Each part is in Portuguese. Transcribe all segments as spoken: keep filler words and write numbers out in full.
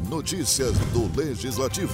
Notícias do Legislativo.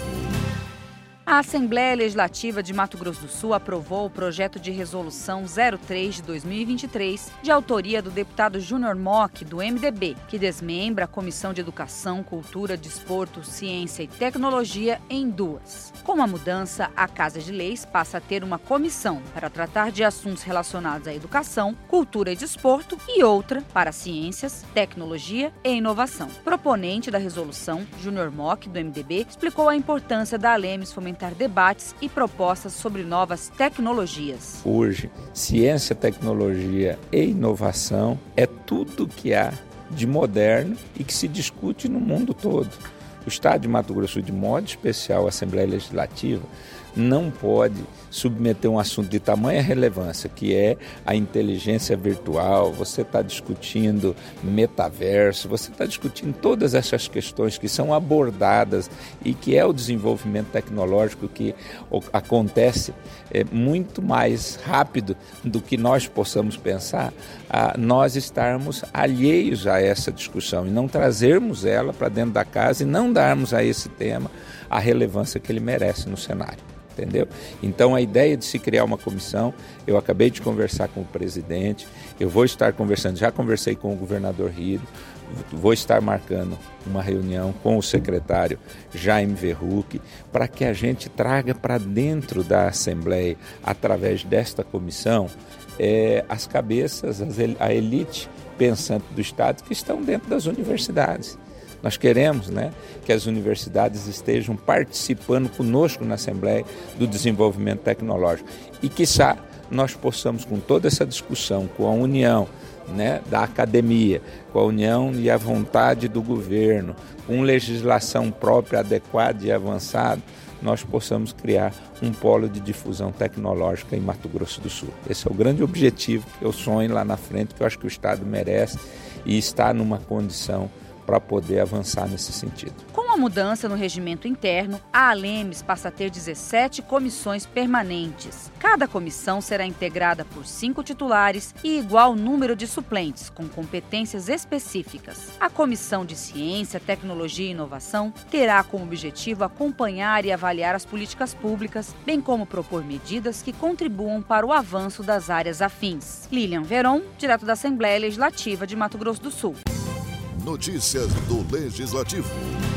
A Assembleia Legislativa de Mato Grosso do Sul aprovou o projeto de resolução zero três de dois mil e vinte e três, de autoria do deputado Júnior Mock, do M D B, que desmembra a Comissão de Educação, Cultura, Desporto, Ciência e Tecnologia em duas. Com a mudança, a Casa de Leis passa a ter uma comissão para tratar de assuntos relacionados à educação, cultura e desporto e outra para ciências, tecnologia e inovação. Proponente da resolução, Júnior Mock, do M D B, explicou a importância da Alemes fomentar debates e propostas sobre novas tecnologias. Hoje, ciência, tecnologia e inovação é tudo que há de moderno e que se discute no mundo todo. O Estado de Mato Grosso, de modo especial a Assembleia Legislativa, não pode submeter um assunto de tamanha relevância, que é a inteligência virtual. Você está discutindo metaverso, você está discutindo todas essas questões que são abordadas e que é o desenvolvimento tecnológico que acontece é, muito mais rápido do que nós possamos pensar, a nós estarmos alheios a essa discussão e não trazermos ela para dentro da casa e não darmos a esse tema a relevância que ele merece no cenário. Entendeu? Então a ideia de se criar uma comissão, eu acabei de conversar com o presidente, eu vou estar conversando, já conversei com o governador Hiro, vou estar marcando uma reunião com o secretário Jaime Verruc, para que a gente traga para dentro da Assembleia, através desta comissão, é, as cabeças, as, a elite pensante do Estado que estão dentro das universidades. Nós queremos, né, que as universidades estejam participando conosco na Assembleia do desenvolvimento tecnológico e, quiçá, nós possamos, com toda essa discussão, com a união, né, da academia, com a união e a vontade do governo, com legislação própria adequada e avançada, nós possamos criar um polo de difusão tecnológica em Mato Grosso do Sul. Esse é o grande objetivo que eu sonho lá na frente, que eu acho que o Estado merece e está numa condição para poder avançar nesse sentido. Com a mudança no regimento interno, a Alemes passa a ter dezessete comissões permanentes. Cada comissão será integrada por cinco titulares e igual número de suplentes, com competências específicas. A Comissão de Ciência, Tecnologia e Inovação terá como objetivo acompanhar e avaliar as políticas públicas, bem como propor medidas que contribuam para o avanço das áreas afins. Lilian Veron, direto da Assembleia Legislativa de Mato Grosso do Sul. Notícias do Legislativo.